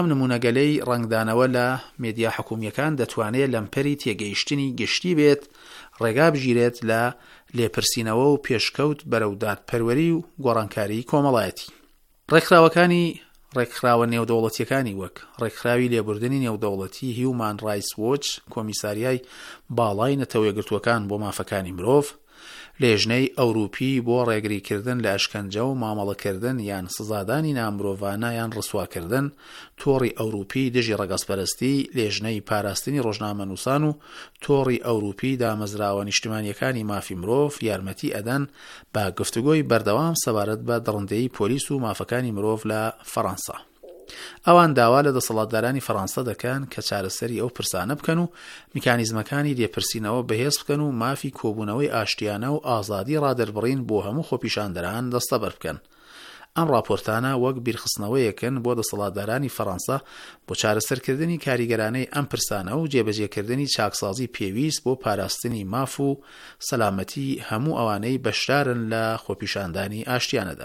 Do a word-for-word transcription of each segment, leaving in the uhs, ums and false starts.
ئەم نمونەگەلەی ڕنگدانەوە لە مێدیا حکوومیەکان دەتوانێت لەمپەری تێگەیشتنی گشتی بێت، ڕێگا بژیرێت لە لێپرسینەوە و پێشکەوت بەرەو دادپەروەری و گۆڕانکاری کۆمەڵایەتی. ڕێکخراوەکانی ڕێکخراوە نێودەوڵەتیەکانی وەک ڕێکخراوی لێبوردنی نێودەوڵەتی هیومان ڕایتس وۆچ، کۆمیساریای باڵای نەتەوە یەکگرتووەکان بۆ مافەکانی مرۆڤ، لێژنەی ئەوروپی بۆ ڕێگریکردن لە ئەشکەنجە و مامەڵەکردن یان سزادانی نامرۆڤانە یان ڕسواکردن، تۆڕی ئەوروپی دژی ڕەگەزپەرستی، لێژنەی پاراستنی ڕۆژنامەنووسان و تۆڕی ئەوروپی دامەزراوە نیشتیمانیەکانی مافی مرۆڤ یارمەتی ئەدەن بە گفتوگۆی بەردەوام سەبارەت بە دڕندەیی پۆلیس و مافەکانی مرۆڤ لە فەڕەنسا. ئەوان داوا لە دەسەڵاتدارانی فەڕەنسا دەکەن کە چارەسەری ئەو پرسانە بکەن و میکانیزمەکانی لێپرسینەوە بەهێز بکەن و مافی کۆبوونەوەی ئاشتیانە و ئازادی ڕادەربڕین بۆ هەموو خۆپیشاندەران دەستەبەر بکەن. ئەم راپۆرتانە وەک بیرخستنەوەیەکن بۆ دەسەڵاتدارانی فەڕەنسا بۆ چارەسەرکردنی کاریگەرانەی ئەم پرسانە و جێبەجێکردنی چاکسازی پێویست بۆ پاراستنی ماف و سەلامەتی هەموو ئەوانەی بەشدارن لە خۆپیشاندانی ئاشتیانەدا.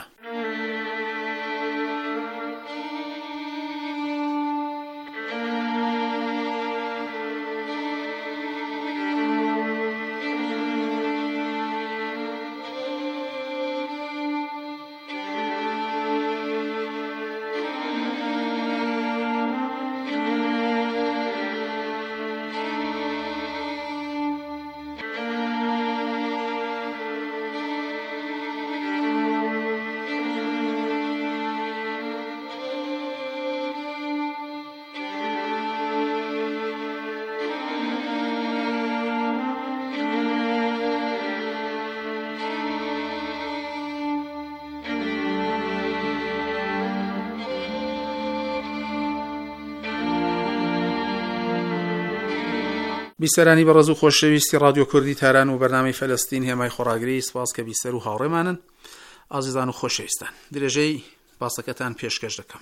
بیسەرانی بەڕێز و خۆشەویستی رادیۆ کوردی تاران و بەرنامەی فەلەستین هێمای خۆڕاگری، سپاس کە بیسەر و هاوڕێمانن. ئازیزان و خۆشەویستان، درێژەی باسەکەتان پێشکەش دەکەم.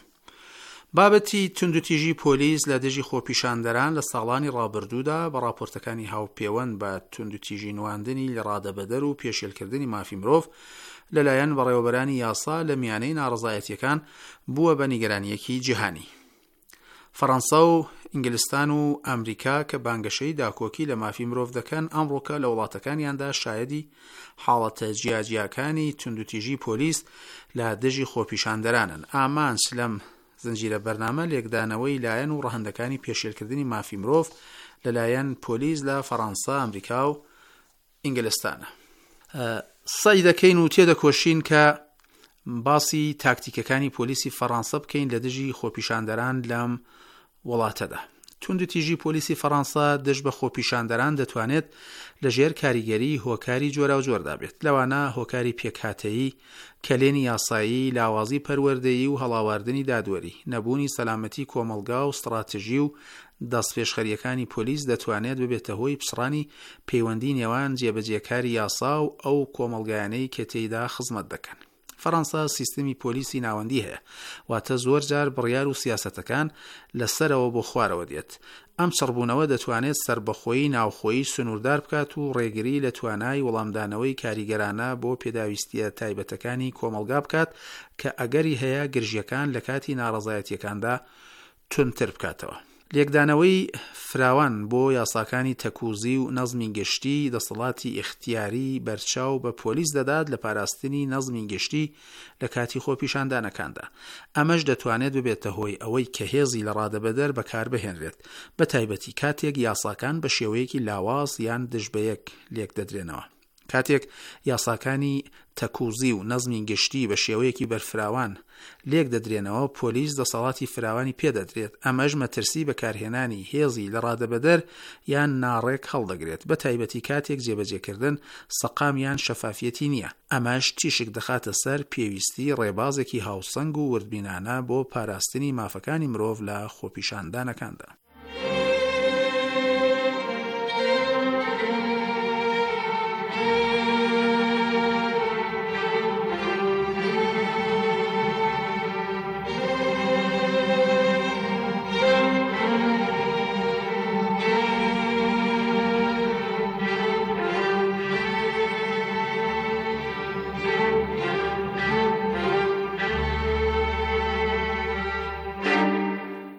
بابەتی توندوتیژی پۆلیس لە دژی خۆپیشاندەران لە ساڵانی ڕابردوودا بە راپۆرتەکانی هاوپەیوەند بە توندوتیژی نواندنی لە ڕادەبەدەر و پێشێلکردنی مافی مرۆڤ لەلایەن بەڕێوەبەرانی یاسا لە میانەی ناڕەزایەتیەکان بووە بە نیگەرانیەکی جیهانی. فەڕەنسا و ئینگلستان و ئەمریکا کە بانگەشەی داکۆکی لە مافی مرۆڤ دەکەن، ئەمڕۆکە لە وڵاتەکانیاندا شایەدی حاڵەتە جیاجیاکانی توندوتیژی پۆلیس لە دژی خۆپیشاندەرانن. ئامانج لەم زنجیرە بەرنامە لێکدانەوەی لایەن و ڕەهەندەکانی پێشێلکردنی مافی مرۆڤ لەلایەن پۆلیس لە فەڕەنسا، ئەمریکا و ئینگلستانە. سەی دەکەین و تێدەکۆشین کە باسی تاکتیکەکانی پۆلیسی فەڕەنسا بکەین لە دژی خۆپیشاندەران لەم وڵاتەدا. توندوتیژی پۆلیسی فەڕەنسا دژ بە خۆپیشاندەران دەتوانێت لە ژێر کاریگەری هۆکاری جۆرا و جۆردا بێت. لەوانە هۆکاری پێکهاتەیی، کەلێنی یاسایی، لاوازی پەروەردەیی و هەڵاواردنی دادوەری، نەبوونی سەلامەتی کۆمەلگا و ستراتژی و دەستپێشخەریەکانی پۆلیس دەتوانێت ببێتە هۆی پسڕانی پەیوەندی نێوان جێبەجێکاری یاسا و ئەو کۆمەلگایانەی کە تێیدا خزمەت دەکەن. فەڕەنسا سیستمی پۆلیسی ناوەندی هەیە، واتە زۆر جار بڕیار و سیاسەتەکان لەسەرەوە بۆ خوارەوە دێت. ئەم چڕبوونەوە دەتوانێت سربەخۆیی ناوخۆیی سنووردار بکات و ڕێگری لە توانای وەڵامدانەوەی کاریگەرانە بۆ پێداویستیە تایبەتەکانی کۆمەلگا بکات کە ئەگەری هەیە گرژیەکان لە کاتی ناڕەزایەتیەکاندا تونتر بکاتەوە. لێکدانەوەی فراوان بۆ یاساکانی تەکوزی و نەزمی گشتی دەسەڵاتی اختیاری بەرچاو بە پۆلیس دەدات لە پاراستنی نەزمی گشتی لە کاتی خۆپیشاندانەکاندا. ئەمەش دەتوانێت ببێتە هۆی ئەوەی کە هێزی لە ڕادەبەدەر بەکاربهێنرێت، بە تایبەتی کاتێک یاساکان بە شێوەیەکی لاواز یان دژبەیەک لێک دەدرێنەوە. کاتێک یاساکانی تەکوزی و نەزمی گشتی بە شێوەیەکی بەرفراوان لێک دەدرێنەوە، پۆلیس دەسەڵاتی فراوانی پێدەدرێت. ئەمەش مەترسی بەکارهێنانی هێزی لە ڕادەبەدەر یان ناڕێک هەڵدەگرێت، بە تایبەتی کاتێک جێبەجێکردن سەقام یان شەفافیەتی نییە. ئەمەش تیشک دەخاتە سەر پێویستی ڕێبازێکی هاوسەنگ و وردبینانە بۆ پاراستنی مافەکانی مرۆڤ لە خۆپیشاندانەکاندا.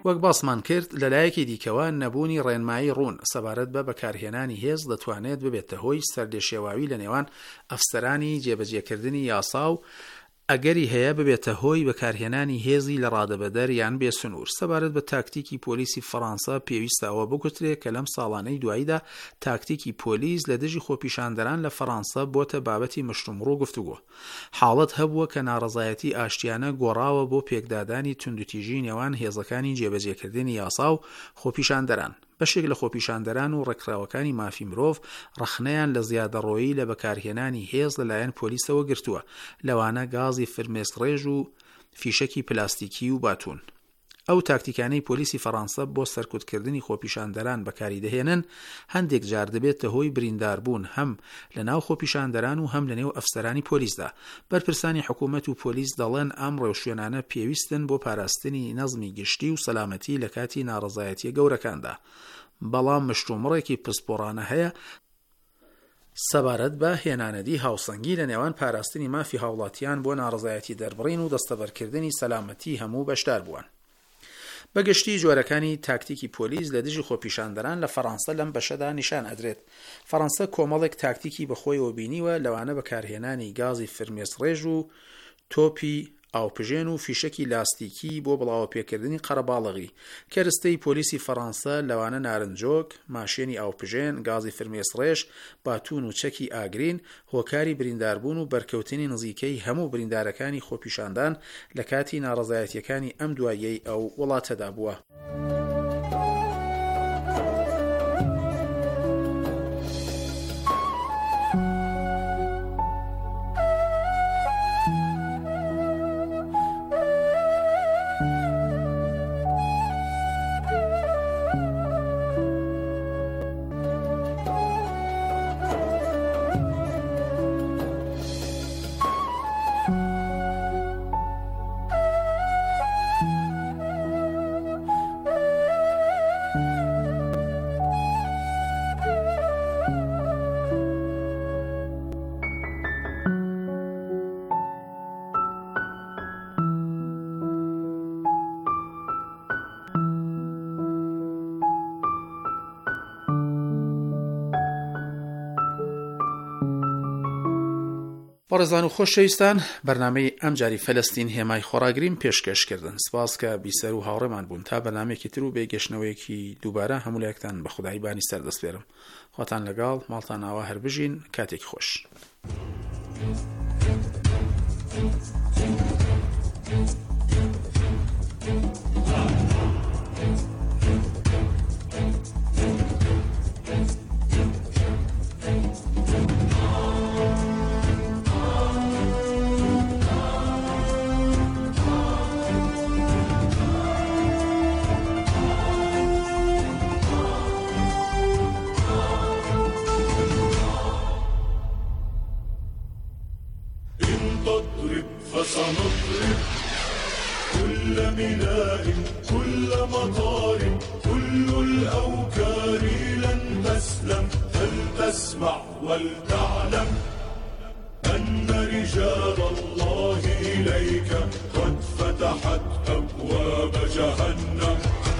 وەک باسمان کرد لەلایەکی دیکەوە نەبوونی ڕێنمایی ڕوون سەبارەت بە بەکارهێنانی هێز دەتوانێت ببێتە هۆی سەردێشێواوی لە نێوان ئەفسەرانی جێبەجێکردنی یاسا و ئەگەری هەیە ببێتە هۆی بەکارهێنانی هێزی لە ڕادەبەدەر یان بێسنوور. سەبارەت بە تاکتیکی پۆلیسی فەڕەنسا پێویستەوە بگوترێت کە لەم ساڵانەی دواییدا تاکتیکی پۆلیس لە دژی خۆپیشاندەران لە فەڕەنسا بۆتە بابەتی مشتومڕوو گفتوگۆ. حاڵەت هەبووە کە ناڕەزایەتی ئاشتیانە گۆڕاوە بۆ پێکدادانی توندوتیژی نێوان هێزەکانی جێبەجێکردنی یاسا و خۆپیشاندەران. بەشێک لە خۆپیشاندەران و ڕێکخراوەکانی مافی مرۆڤ ڕەخنەیان لە زیادەڕۆیی لە بەکارهێنانی هێز لەلایەن پۆلیسەوە گرتووە، لەوانە گازی فرمێسڕێژ و فیشەکی پلاستیکی و باتون. ئەو تاکتیکانەی پۆلیسی فەڕەنسا بۆ سەرکوتکردنی خۆپیشاندەران بەکاری دەهێنن هەندێک جار دەبێتە هۆی برینداربوون هەم لە ناو خۆپیشاندەران و هەم لە نێو ئەفسەرانی پۆلیسدا. بەرپرسانی حکوومەت و پۆلیس دەڵێن ئەم ڕێوشوێنانە پێویستن بۆ پاراستنی نەزمی گشتی و سەلامەتی لە کاتی ناڕەزایەتیە گەورەکاندا. بەڵام مشتومڕێکی پسپۆڕانە هەیە سەبارەت بە هێنانەدی هاوسەنگی لە نێوان پاراستنی مافی هاوڵاتیان بۆ ناڕەزایەتی دەربڕین و دەستەبەرکردنی سەلامەتی هەموو بەشدار بوون. بەگشتی جۆرەکانی تاکتیکی پۆلیس لە دژی خۆپیشاندەران لە فەڕەنسا لەم بەشەدا نیشان ئەدرێت. فەڕەنسا کۆمەڵێک تاکتیکی بەخۆیەوە بینیوە، لەوانە بەکارهێنانی گازی فرمێسڕێژ و تۆپی ئاوپژێن و فیشەکی لاستیکی بۆ بڵاوە پێکردنی قەرەباڵغی. کەرستەی پۆلیسی فەڕەنسا لەوانە نارنجۆک، ماشێنی ئاوپژێن، گازی فرمێسڕێژ، باتون و چەکی ئاگرین، هۆکاری برینداربوون و بەرکەوتنی نزیکەی هەموو بریندارەکانی خۆپیشاندان لە کاتی ناڕەزایەتیەکانی ئەم دواییەی ئەو وڵاتەدا بووە. بەڕێزان و خۆشەویستان، بەرنامەی ئەم جاری فەلەستین هێمای خۆراگریم پێشکەشکردن. سپاس کە بیسەر و هاوڕێمان بوون. تا بەرنامەیەکی تر و بێگەشتنەوەیەکی دووبارە هەموو لایەکتان بە خودایی بانی سەردەست بێرم. خواتان لەگەڵ، ماڵتان ئاوا هەر بژین، کاتێکی خۆش. فسنطرب كل ميناء كل مطار كل الأوكار لن تسلم فلتسمع ولتعلم أن رجال الله إليك قد فتحت أبواب جهنم.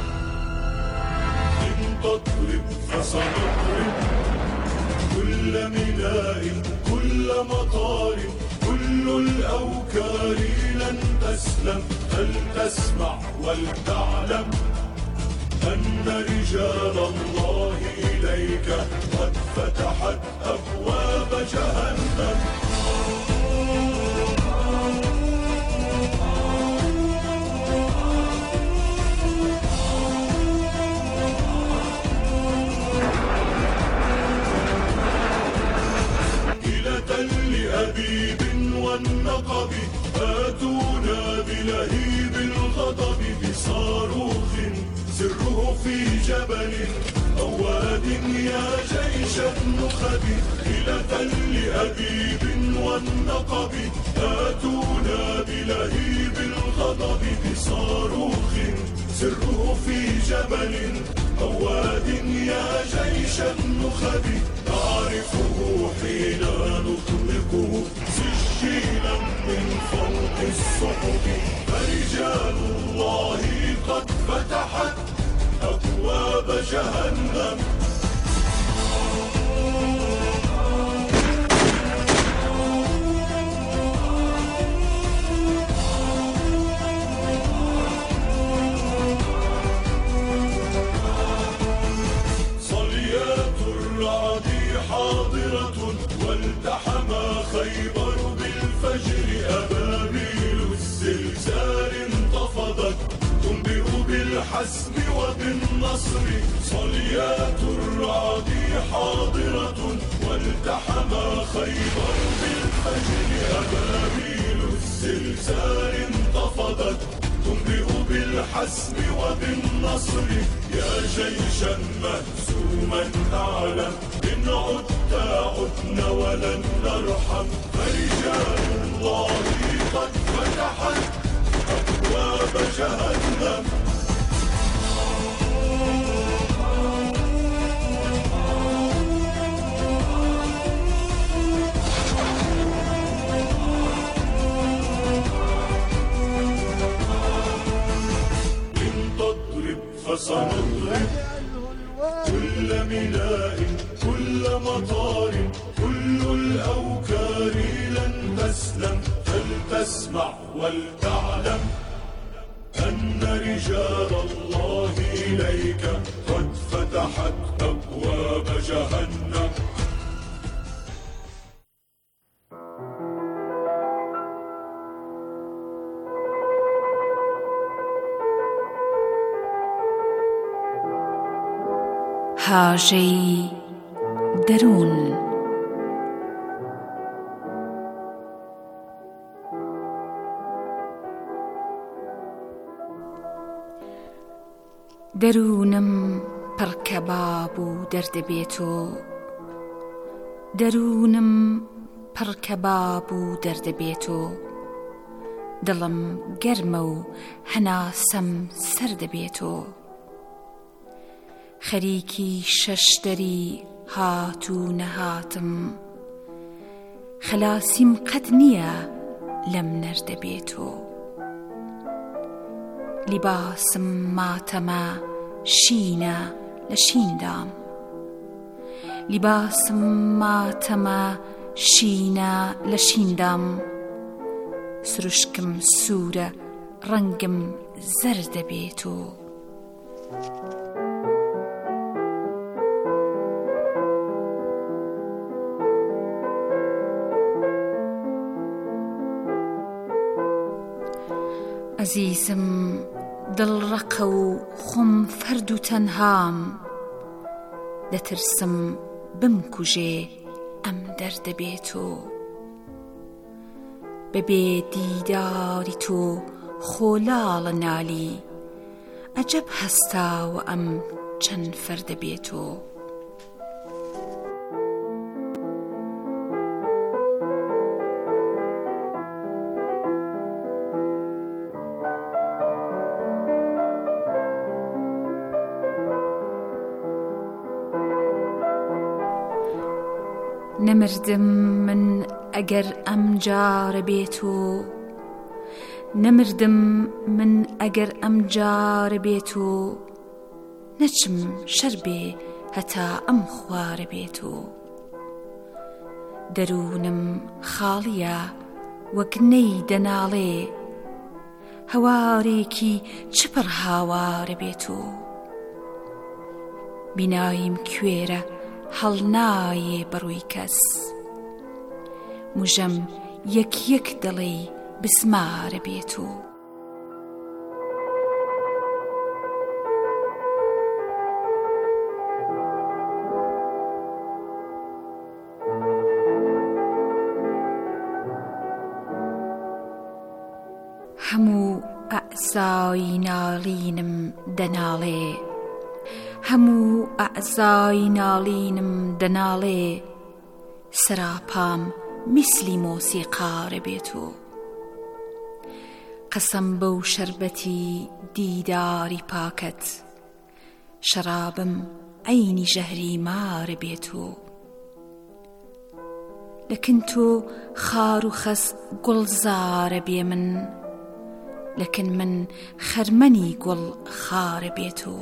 إن تطرب فسنطرب كل ميناء كل مطار كل الأوكار لن تسلم فلتسمع ولتعلم أن رجال الله إليك قد فتحت أبواب جهنم. إلى تل أبيب والنقب آتونا بلهيب الغضب بصاروخ سره في جبل أو واد يا جيش النخب. إلى تل أبيب والنقب آتونا بلهيب الغضب بصاروخ سره في جبل أو واد يا جيش النخب. نعرفه حين نطلقه سجيلا من فوق الصحف فرجال الله قد فتحت أبواب جهنم. صليات الرعد حاضرة والتحم خيبر بالفجر أبابيل الزلزال انتفضت تنبئ بالحسم وبالنصر. صليات الرعد حاضرة والتحم خيبر بالفجر أبابيل الزلزال انتفضت تنبئ بالحسم وبالنصر. يا جيشا مهزوما أعلم إن عدت عدنا ولن نرحم. فرجال الله قد فتحت أبواب جهنم. إن تضرب فسنضرب كل ميناء كل مطار كل الأوكار لن تسلم. فلتسمع ولتعلم أن رجال الله إليك قد فتحت أبواب جهنم. هاژەی دەروون. دەروونم پڕکەباب و دەردەبێت و دەروونم پڕکەباب و دەردەبێت و دڵم گەرمە و هەناسەم سەر دەبێت و خەریکی شەشدەری هات و نەهاتم خەلاسیم قەت نییە لەم نەردەبێت و لیباسم ماتەمە شینە لە شیندام لیباسم ماتەمە شینە لە شیندام سروشکم سوورە ڕەنگم زەردەبێت و عەزیزم دڵڕەقە و خۆم فەرد و تەنهام دەترسم بمکوژێ ئەم دەردەبێت و بەبێ دیداری تۆ خۆلاڵە نالی ئەجەب هەستاوە ئەم چەند فەردەبێت و نەمردم من ئەگەر ئەم جارە بێت و نەمردم من ئەگەر ئەم جارە بێت و نەچم شەر بێ هەتا ئەم خوارە بێت و دەروونم خاڵیە وەک نەی دەناڵێ هەوارێکی چپڕ هاوارە بێت و بیناییم کوێرە هەڵ نایێ بەڕووی کەس موژەم یەک یەک دڵی بسمارە بێت و هەموو ئەعزای ناڵینم دەناڵێ هەموو ئەعزای ناڵینم دەناڵێ سەراپام میسلی مۆسیقارە بێت و قەسەم بەو شەربەتی دیداری پاکەت شەرابم عەینی ژەهری مارە بێت و لكن تو خار و خس گلزار بێ من لكن من خرمني گل خار بێتۆ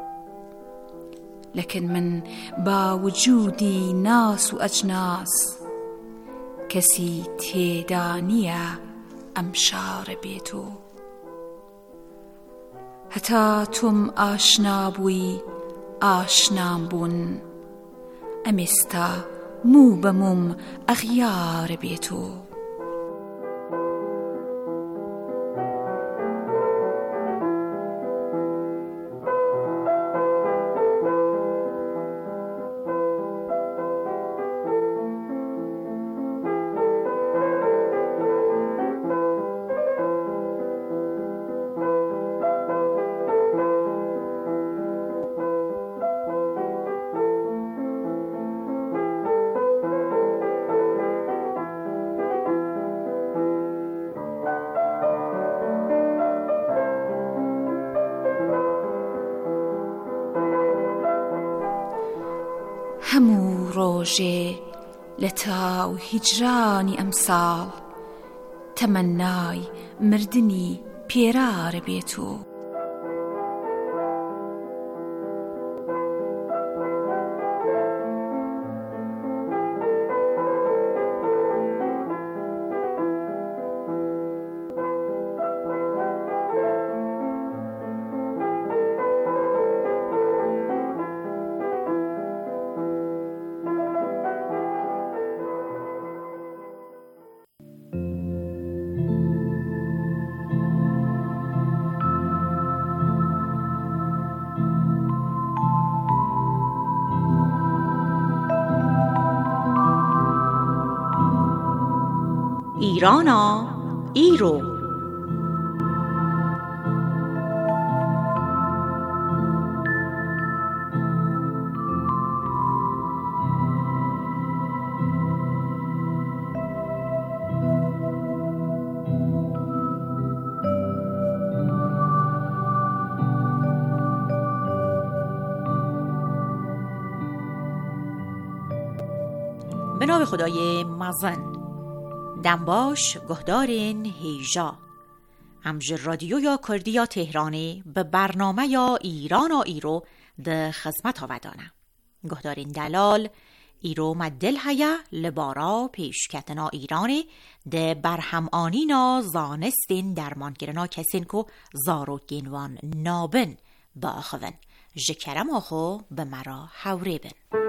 لكن من با وجودي ناس و ئەجناس کەسی تێدا نییە ئەم شارە بێتۆ هەتا تۆم ئاشنا بووی ئاشنام بوون ئەمێستا موو بە موم ئەغیارە بێتۆ هەموو ڕۆژێ لە تاو هیجرانی ئەمساڵ تەمەنای مردنی پێرارە بێتۆ ایرانا ایرو به نام خدای مزن دنباش گهدارین هیجا همجر رادیو یا کردی یا تهرانی به برنامه یا ایران و ایرو ده خدمت آودانه گهدارین دلال ایرو مدل هیا لبارا پیشکتنا ایرانی ده برهمانینا زانستین درمانگرنا کسین کو زارو گینوان نابن با آخوین جکرم آخو به مرا حوره بن.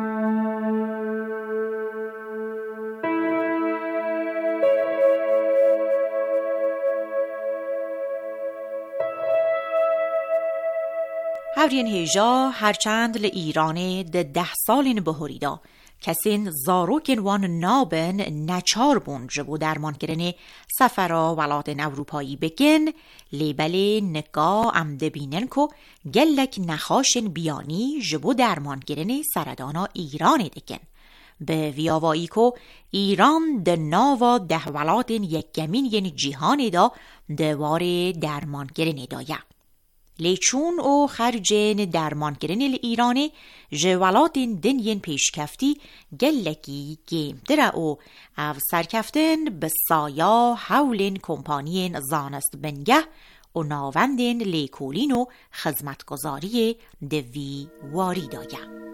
هورین هیجا هرچند ل ایران ده ده سالین بهوریدا کسین زاروکن وان نابن نچار بون جبو درمان کرنه سفرا ولادن اروپایی بگن لیبل نگاه امده بینن که گلک نخاشن بیانی جبو درمان کرنه سردانا ایران دکن به ویاوایی که ایران ده ناوا ده ولادن یک گمین یعنی جیهان دا دوار درمان کرنه دایا لیچون او خرجین درمانگرین ایرانی جوالاتین دنین پیشکفتی گلکی گیم در او او سرکفتن به سایا حولین کمپانین زانست بنگه و ناوندین لیکولین و خدمتگزاری دوی واری دایا.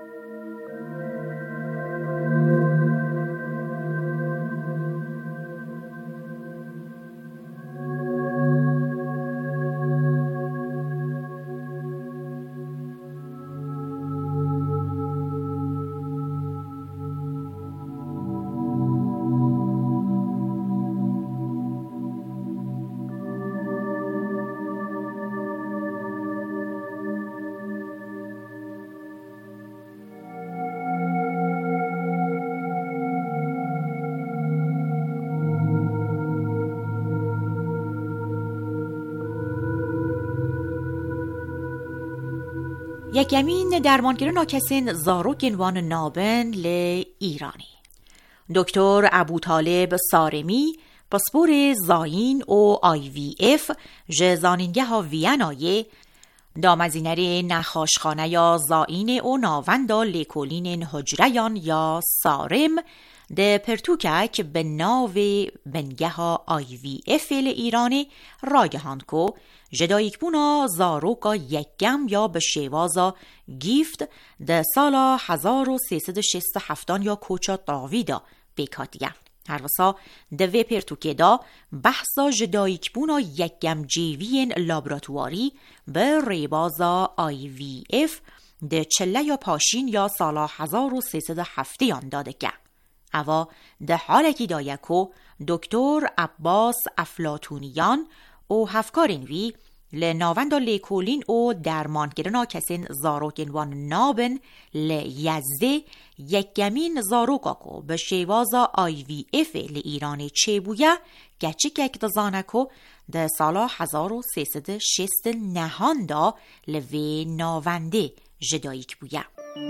یکمین درمانگر ناکسین زاروکن وان نابن ل ایرانی دکتر ابوطالب سارمی پاسپور زاین او آی وی اف جزانینگه ها وینایه دامزینر نخاشخانه یا زاین او ناوندا لیکولین حجریان یا سارم ده پرتوکک به ناو بنگه آی وی اف ایرانی راگهاند کو جدایک بونا زاروکا یکم یا به شیوازا گیفت ده سالا هزار و سیصد و شصت و هفت یا کوچا تاویدا بیکاتیه. هر وسا دوی پرتوکه دا بحثا جدایک بونا یکم جیوین لابراتواری به ریبازا آی وی اف ده چله یا پاشین یا سالا هزار و سیصد و هفت یان داده که. اوا ده حالکی دایکو دکتر عباس افلاتونیان او هفکارین وی لناوند لیکولین او درمان کردن کسین زاروکین وان نابن لیزده یکمین زاروکاکو به شیوازا آی وی اف لی ایرانی چه بویا گچی که اکتزانکو ده سالا هزار و سیصد و شصت نهان دا لوی ناونده جدایک بویا.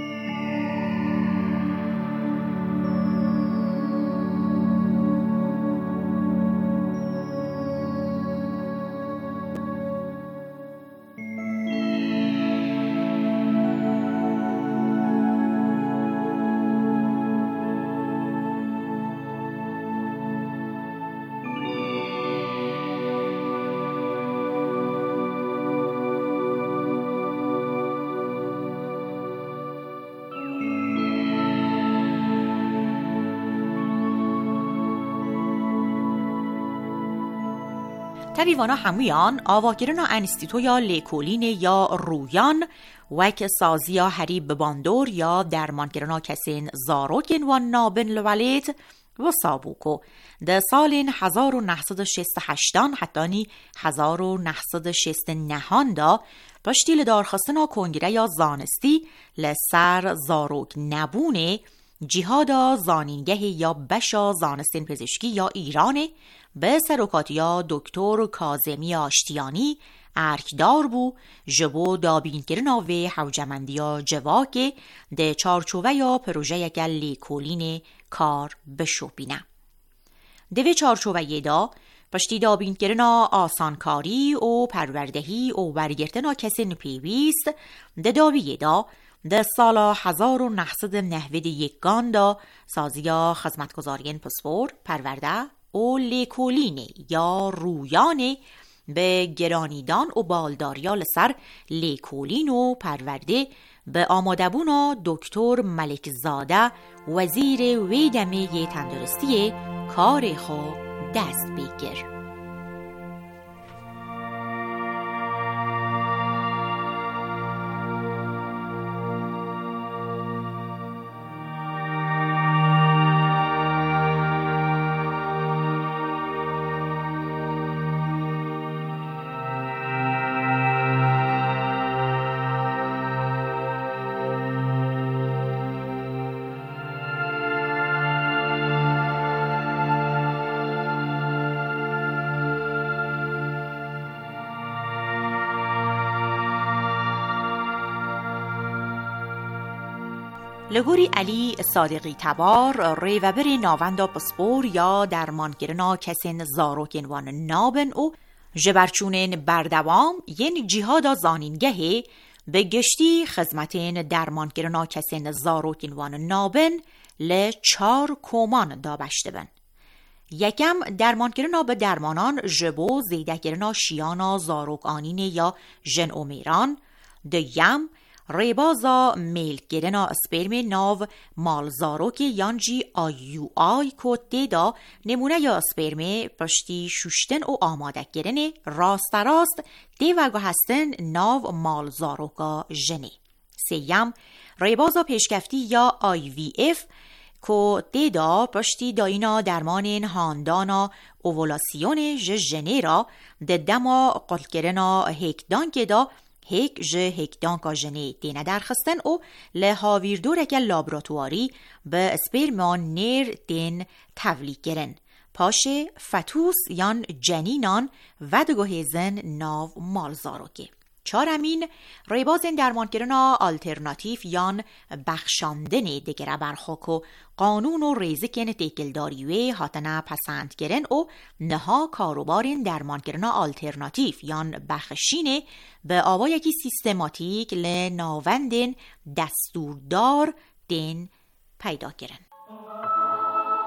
تریوانا همیان آواگیرنا انستیتو یا لیکولین یا رویان وک سازیا هریب باندور یا درمانگیرنا کسین زاروکین و نابن لولیت و سابوکو ده سالین هزار و نهصد و شست و هشتان حتانی هزار و نهصد و شست و نهان دا پشتیل دارخستنا کنگره یا زانستی لسر زاروک نبونه جهادا زانینگه یا بشا زانستین پزشکی یا ایرانه به سروکاتیا دکتر کاظمی آشتیانی ارکدار بو جبو دابین کرنا و حوجمندیا جواکه ده چارچوه یا پروژه یکل لیکولین کار بشوپینه. دوی چارچوه دا پشتی دابین کرنا آسانکاری و پروردهی و برگرتنا کسین پیویست ده دابی دا ده سالا هزار و نهصد نهود یکان دا سازیا خدمتگزارین پسپور پرورده و لیکولین یا رویان به گرانیدان و بالداریا لسر لیکولین و پرورده به آمادبونا دکتر ملک زاده وزیر ویدمه تندرستی کار خو دست بگیر. لگوری علی صادقی تبار ریوبر ناوندا پسپور یا درمانگرنا کسین زاروکین وان نابن او جبرچونین بردوام ین جهادا زانینگهی به گشتی خدمتین درمانگرنا کسین زاروکین وان نابن ل چار کومان دا بشته بن. یکم درمانگرنا به درمانان جبو زیدگرنا شیانا زاروک آنین یا جن اومیران. دویم ریبازا میل گرنا اسپرم ناو مالزاروک یانجی آیو آی کوتی دا نمونه یا اسپرم پشتی شوشتن و آماده گرنه راست راست دیوگو هستن ناو مالزاروکا جنه. سیم ریبازا پیشکفتی یا آی وی اف کو دیدا پشتی داینا درمانین هاندانا اوولاسیون جنه را ددما قلقرنا هکدان که دا هیک جه هیکدان کا جنه دینه درخستن او لحاویردورک لابراتواری به اسپرمان نیر دین تولیق گرن. پاشه فتوس یان جنینان و دگوهزن ناو مالزاروکه. چارمین ریبازن درمانگرنا آلترناتیف یان بخشاندن دگره برخوکو قانون و ریزکن تیکلداریوه هاتنا پسند گرن او نها کاروبارین درمانگرنا آلترناتیف یان بخشینه به آوا یکی سیستماتیک لناوندن دستوردار دین پیدا گرن.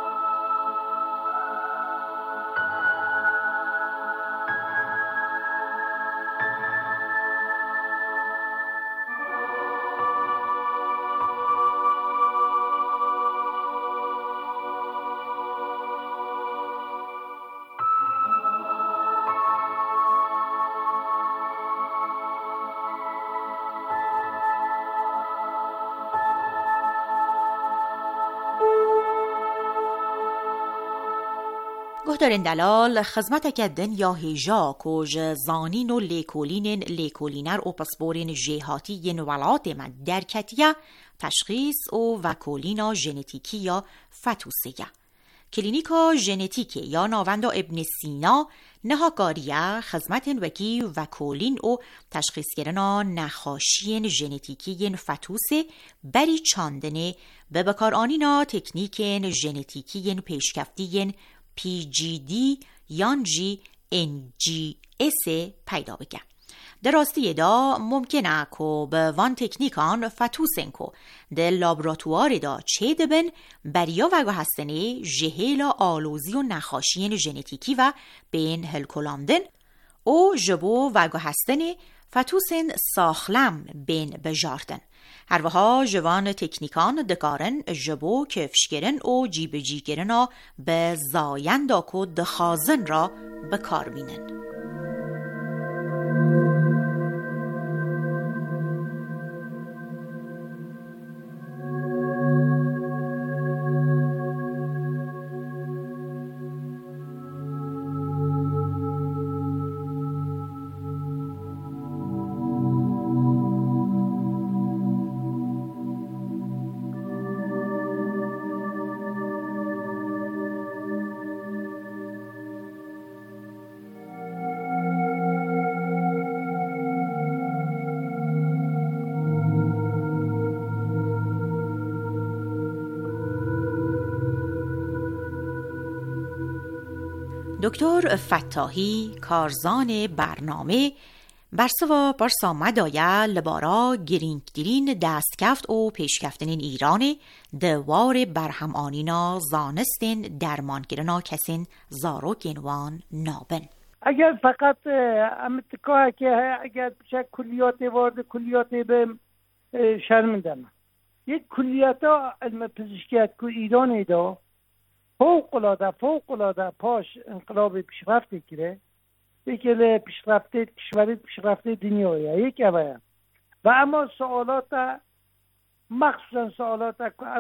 گهدارن دلال خدمت کدن یا هیجا کج زانین و لیکولینن لیکولینر و پسپورین جهاتی ین ولات من درکتیه تشخیص و وکولینا ژنتیکی یا فتوسیه. کلینیکا ژنتیک یا ناوندا ابن سینا نهاکاریه خدمتن وکی وکولین و تشخیص کردن نخاشین ژنتیکی فتوسه بری چاندنه به بکارانینا تکنیکن ژنتیکی پیشکفتین پی جی دی یان جی ان جی اس پیدا بگه. در راستی دا ممکنه که به وان تکنیکان فتوسن که در لابراتوار دا چه دبن بریا وگه هستنه جهیل آلوزی و نخاشین ژنتیکی و بین هلکولاندن او جبو وگه هستنه فتوسن ساخلم بین بجاردن. هر وها جوان تکنیکان دکارن جبو کفشگرن و جیب جیگرن به زایندا که دخازن را بکار بینن. دکتر فتاحی کارزان برنامه برسوا برسا مدایه لبارا گرینگدرین دستکفت و پیشکفتنین ایران دوار برهم آنینا زانستین درمانگرنا کسین زارو گنوان نابن. اگر فقط امتکاه که اگر بشه کلیات وارد کلیات به شرمندم یک کلیات ها علم پزشکیت که ایران دا فوق العاده فوق العاده پاش انقلاب پیشرفته کره یکی پیشرفته کشوری پیشرفته دنیایه یک اوه و اما سوالات مخصوصا سوالات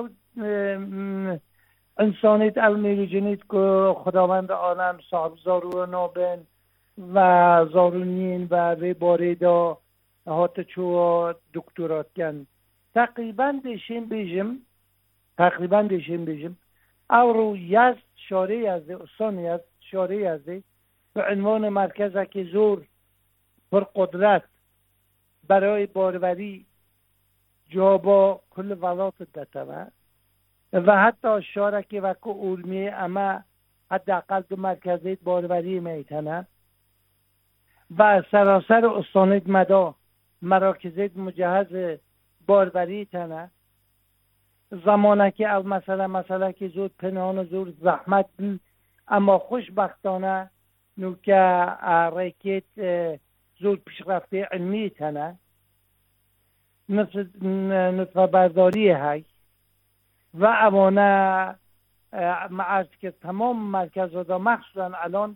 انسانیت علمی جنید که خداوند عالم صاحب زارو نابن و زارونین و ری باره دا هات چو دکترات کن تقریبا دیشیم بیجم تقریبا دیشیم بیجم او رو یزد شاره یزده استان یزد شاره یزده به عنوان مرکز که زور پر قدرت برای باروری جابا کل ولات دتوه و حتی شاره که وکو علمی اما حداقل دو مرکزیت باروری میتنه و سراسر استانیت مدا مراکزیت مجهز باروری تنه زمانه که او مثلا مثلا که زود پنهان و زور زحمت بی اما خوشبختانه نو که رکت زود پیشرفته علمی تنه نطفه برداری های و اوانه معرض که تمام مرکز را مخصوصا الان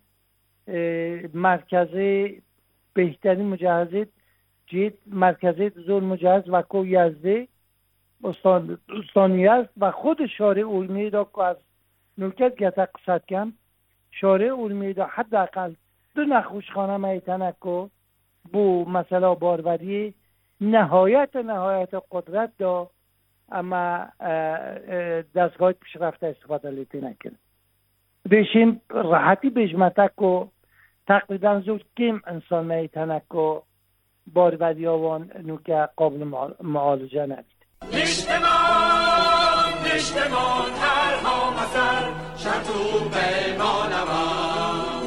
مرکزی بهترین مجهزید جید مرکزی زور مجهز و کو یزده استان استانی است و خود شارع علمی را که از نوکت گتا قصد کم شارع علمی را حداقل دو نخوشخانه میتنه که بو مثلا باروری نهایت نهایت قدرت دا اما دستگاه پیشرفته استفاده لیتی نکنه بیشیم راحتی بیشمته که تقریبا زود کم انسان میتنه که باروری آوان نوکه قابل معالجه نبید. نشتمان نشتمان هر ها مثل شرطو بیمانمان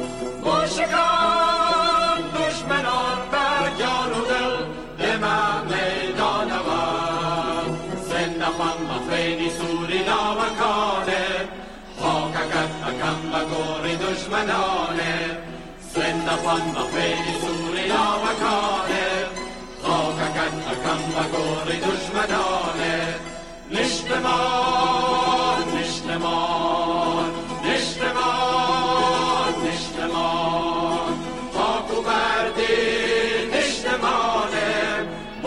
موشکان دشمنان بر جان و دل دمه میدانمان سن خان مخینی سوری نامکانه خاککت اکم بگوری دشمنانه سن خان مخینی سوری نامکانه خاککت اکم بگوری دشمنانه نشتمان نشتمان نشتمان نشتمان خاکو بردی نشتمانه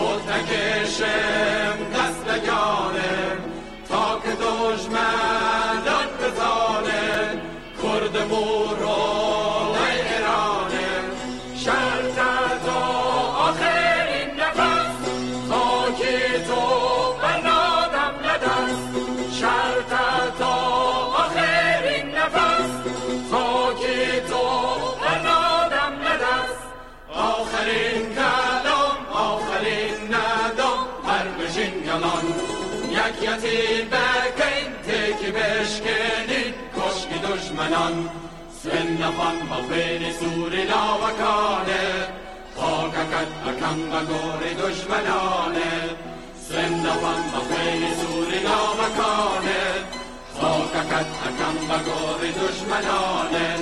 متکشم دست لگانه تا که دشمنان بزانه کرد مور یکی بکن تکی بشکنین کشک دشمنان سنفان با فین سوری لاوکانه خاککت اکم بگور دشمنانه سنفان با فین سوری لاوکانه خاککت اکم بگور دشمنانه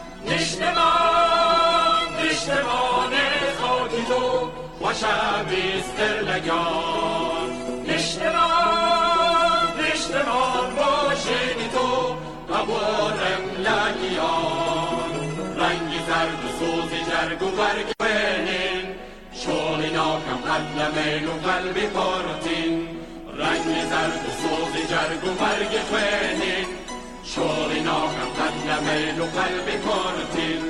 نشتمان نشتمان خاکی تو و شبیستر لگان نشتمان نشتمان باشینی تو و بارم لگیان رنگی زرد و سوزی جرگ و برگ بینین شولی ناکم قدمین و قلبی پارتین رنگی زرد و سوزی جرگ و برگ بینین شولی ناکم قدمین و قلبی پارتین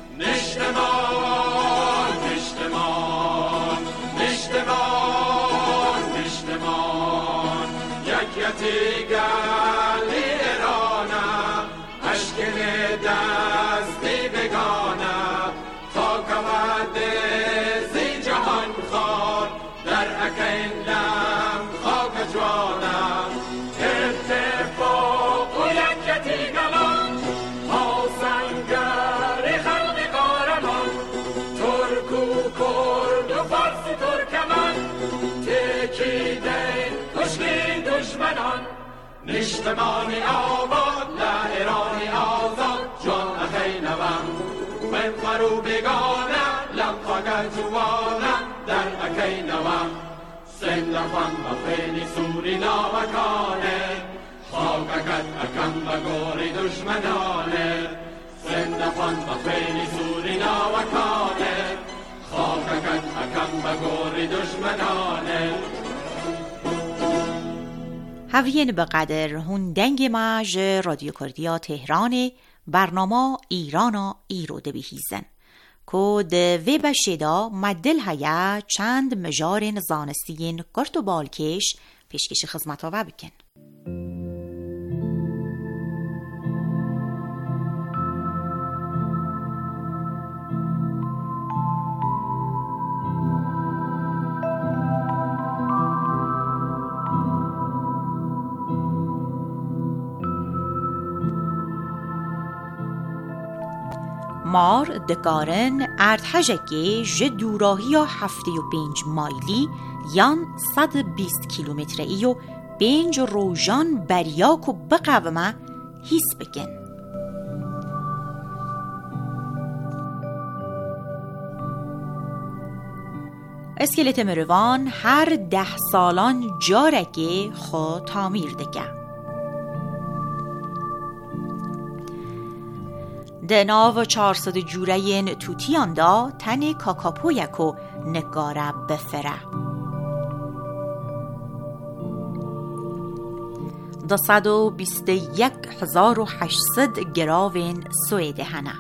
نشتمان نشتمان نشتمان نشتمان یک یتی گلی ایرانه اشکل دستی بگانه تا کود زی جهان خار در اکین لم خاک جوانه اتفاق و یک یتی گلان تا سنگری خلق قارمان ترک و کرد و فارسی ترکمن تکیدین کشکی دشمنان نشتمانی آباد لایرانی آزاد جان اخینوان من فرو بگانه لمخاگر جوانه در اکینوان سندفان بخینی سوری لاوکانه خاککت اکم بگوری دشمنانه سندفان بخینی سوری لاوکانه خاککت اکم بگوری دشمنانه هاوین بقدر هون دنگ ماج رادیو کردیا تهران برنامه ایرانا ایرو دبیهیزن که ده وی بشیدا مدل هیا چند مجارن زانستین کرد و بالکش پیشکش خدمت ها بکن. مار دکارن ارتحجکی ج دوراهی هفته و پنج مایلی یان صد و بیست کیلومتری و پنج روزان بریاک و بقومه حس بکن. اسکلت مروان هر ده سالان جارکی خو تعمیر دکه. دناو چهارصد جورین توتیان دا تن کاکاپویکو نگاره بفره. دوصد و بیست و یک هزار و هشتصد گراوین سویده هنه.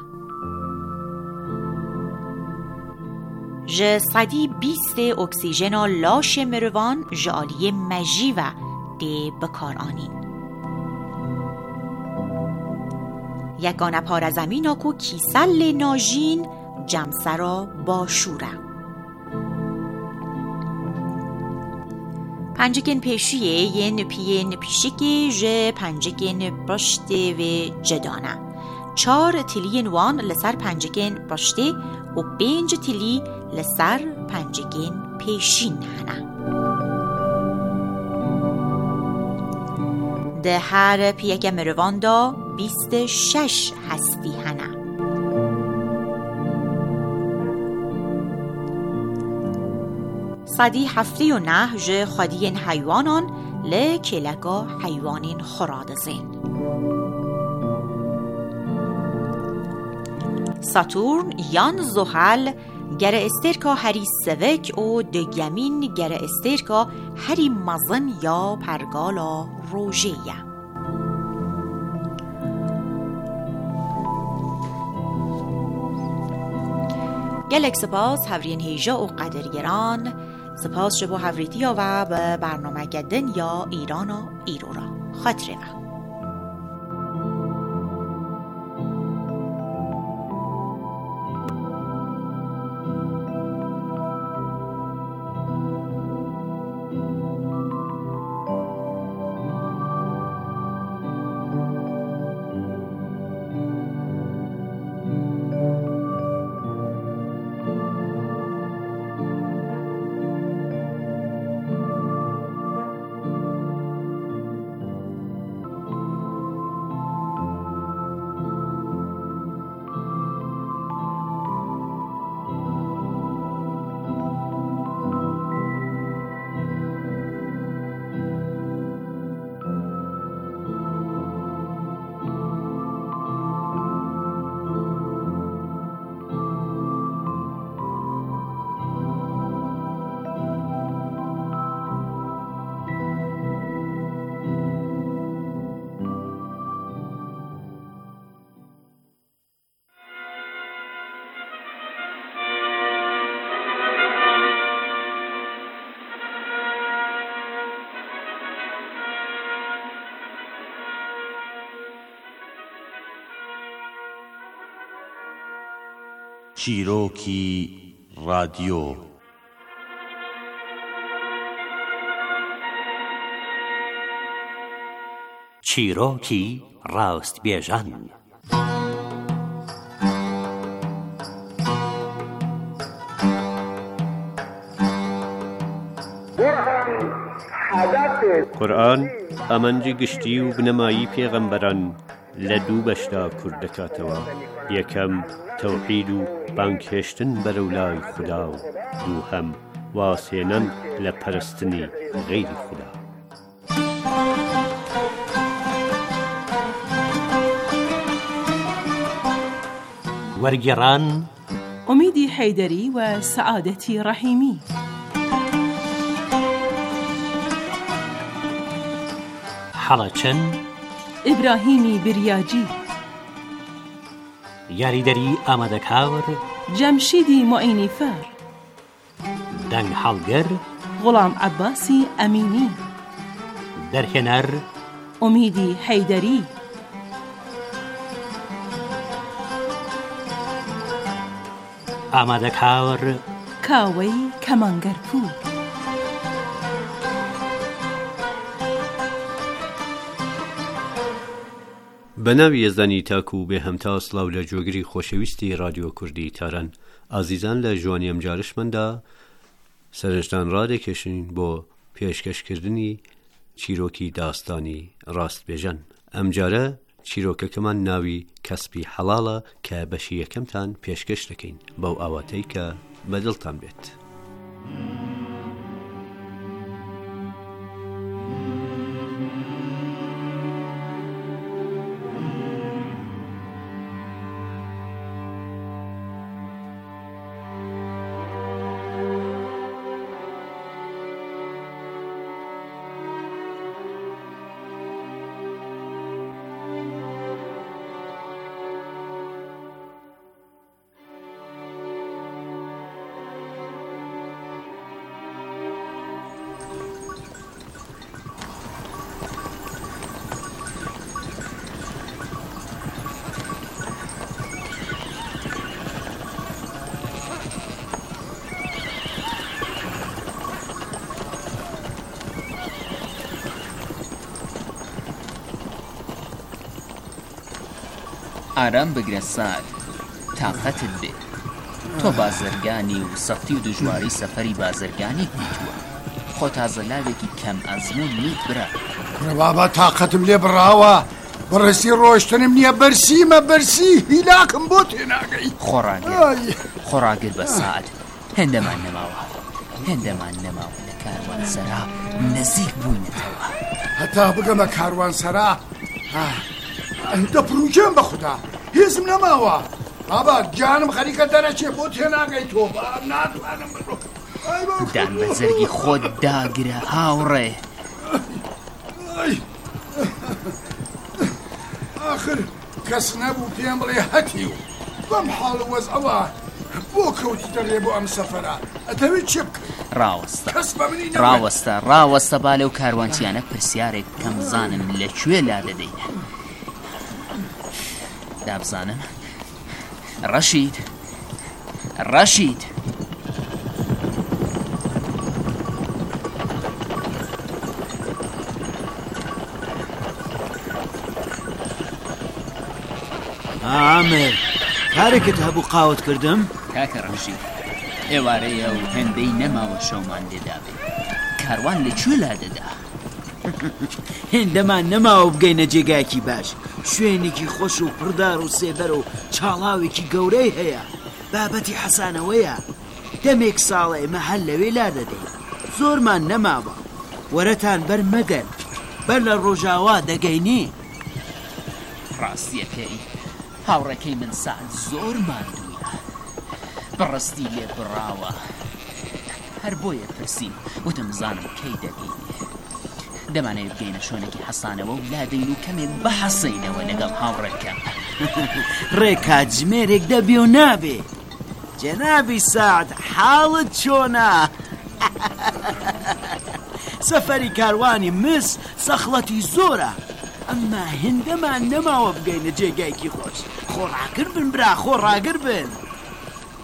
ج صدی بیست اکسیژن لاش مروان جالی مجی و دی بکار آنین. یگانه پار زمین اکو کیسل ناجین جمسرا باشوره. پنجکن پیشیه ین پیین پیشکی ج پنجکن پشته و جدانه. چار تلین وان لسر پنجکن پشته و پنج تلی لسر پنجکن پیشین هنه. ده هر پیک مروان دا بیست و شش هستی هنه. صدی هفته و نه ج خادین حیوانان لکلگا حیوانین خرادزین. ساتورن یان زحل گره استرکا هری سوک و دگمین گره استرکا هری مزن یا پرگالا روژیه. گلک سپاس هورین هیجا و قدرگران سپاس شبو هوریتیا و به برنامه گدن یا ایران و ایرورا خاطره و چیرۆکی رادیۆ. چیرۆکی ڕاستبێژان. قورئان ئەمەنجی گشتی و بنەمایی پێغەمبەران لە دوو بەشدا کورد دەکاتەوە. یەکەم تەوحید و بانگهێشتن بەرەو لای خوددا و دووهەم واسێنەن لە پەرستنی غەیری خوددا. وەرگێڕان ئومیدی حەیدەری و سەعادەتی ڕەحیمی. حەڵەچەن ئیبراهیمی بریاجی. یاریدەری ئامادەکار جەمشیدی موعینیفەر. دەنگ هەڵگر غوڵام عەباسی ئەمینی. دەرهێنەر ئومیدی حەیدەری. ئامادەکار کاوەی کەمانگەرپوور. بەناوی یەزدانی تاک و بێ هەمتا سڵاو لە جۆگری خۆشەویستی رادیۆ کوردی تاران. ئازیزان لە ژوانی ئەم جارشمەندا سەرنجدان ڕادێکێشین بۆ پێشکەشکردنی چیرۆکی داستانی ڕاستبێژان. ئەم جارە چیرۆکەکەمان ناوی کەسبی حەڵاڵە کە بەشی یەکەمتان پێشکەش دەکەین بەو ئاواتەی کە بەدڵتان بێت. ئارام بگرە سعد، تاقەتت بێ. تۆ بازرگانی و سەختی و دژواری سەفەری بازرگانی دیتووە. خۆ تازە لاوێکی کەم ئەزموون نیت برا. کوڕە بابا تاقەتم لێ بڕاوە، بەڕێستی ڕۆیشتنم نییە، بەرسیمە بەرسی هیلاکم بۆ تێناگەی. خۆڕاگر خۆڕاگر بە سعد، هێندەمان نەماوە هێندەمان نەماوە لە کاروانسەرا نزیک بووینەتەوە. هەتا بگەمە کاروانسەرا دەپڕوجێم بە خودا، هێزم نەماوە. بابا گیانم خەریکە دەرەچێ بۆ تێناگەی تۆ، ناتوانم بڕۆ. دان بە زەرگی خۆت داگرە هاوڕێ. آخر کەس نەبوو پێم بڵێ هەتی و بەم حاڵ وەزعەوە بۆ کەوتی دەڕێ بۆ ئەم سەفەرە. ئەتەوێت چێ بکەیت؟ ڕاوەستە ڕاوەستە ڕاوەستە با لەو کاروانچیانە پرسیارێک کەم زانم لەکوێ لا دەدەین. دابزانم ڕەشید ڕەشید ئامر کارێکت هەبوو قاوت کردم؟ کاکە ڕەشید ئێوارەیە و هەندەی نەماوە شەومان لێدا بێ. کاروان لەکوێ لا دەدا؟ هێندەمان نەماوە بگەینە جێگایەکی باش. شوێنێکی خۆش و پڕدار و سێبەر و چاڵاوێکی گەورەی هەیە. بابەتی حەسانەوەیە. دەمێک ساڵە ئێمە هەر لەوێ لا دەدەین. زۆرمان نەماوە. وەرەتان بەرمەگەن، بەر لە ڕۆژاوا دەگەینی. ڕاستیەکەی هاوڕێکەی من سعد زۆر ماندوویە، بەڕستی لێ بڕاوە. هەر بۆیە پرسیم وتم زانم کەی دەگەینێ. دەمانەوێت بگەینە شوێنێکی حەسانەوە و لادەین و کەمێک بەحەسەینەوە لەگەڵ هاوڕێکە. ڕێکاتژمێرێک دەبێ و نابێ. جەنابی سعد حاڵت چۆنە؟ سەفەری کاروانی مس سەخڵەتی زۆرە، ئەمما هێندەمان نەماوە بگەینە جێگایکی خۆش. خۆڕاگر بن برا، خۆڕاگر بن.